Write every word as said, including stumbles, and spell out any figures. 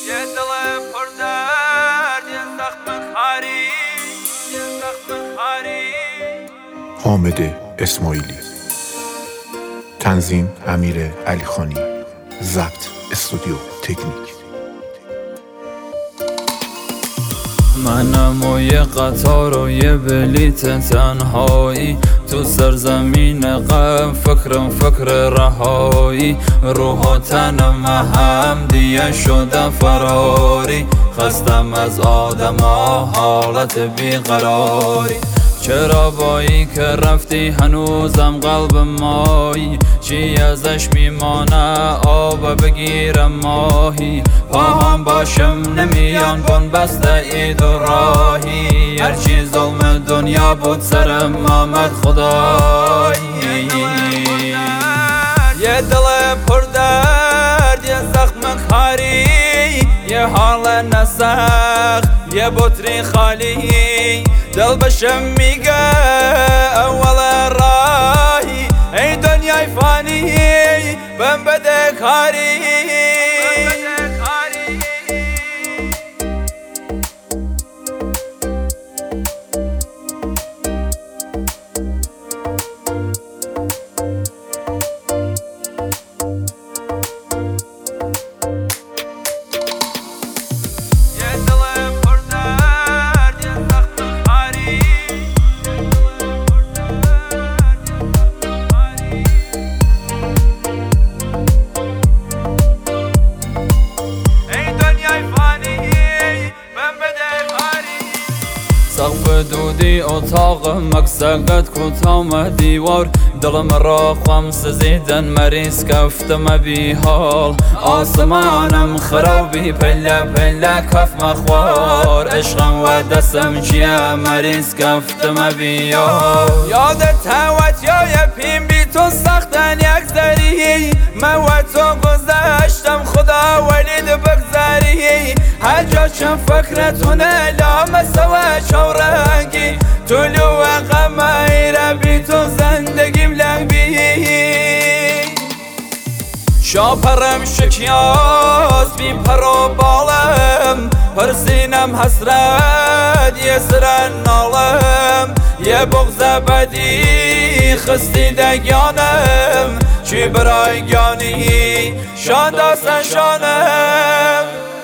یه دل پر درد، یه زخم خاری، یه زخم خاری. حامد اسماعیلی. تنظیم امیر علیخانی. ضبط استودیو تکنیک. منم و یه قطار و یه بلیت تنهایی تو سرزمین غم، فکرم فکر رهایی. روح و تنم هم دیگه شده فراری، خستم از آدم ها حالت بیقراری. چرا بایی که رفتی هنوزم قلب مایی، چی ازش میمانه آب بگیرم ماهی. پاهم باشم نمیان بن بسته اید و راهی، هرچی ظلم دنیا بود سرم آمد خدایی. یه دل پر درد، یه زخم خاری، یه حال نسخ، یه بطری خالی. دل بشم میگه اول راهی، ای دنیای فانی بم بده کاری. سقف دودی اتاق مکسقت کوتام دیوار، دلم را خم سزیدن مریض کفتم بی حال. آسمانم خرابی پله پله کف مخوار، عشقم و دستم چیه مریض کفتم بی حال. یادت هوت یا یه پیم بی تو سختن یک ذری، من و تو گذشتم خدا ولید بگذری. هر جا چند فکرتونه لامسه و چورنگی، طلوع قمر بی تو زندگیم لنگی. شاپرم شکیاز بی پر و بالم، پر سینم حسرت یه سر نالم. یه بغض بدی خستی دگیانم، چی برای گانی شان داستن شانم.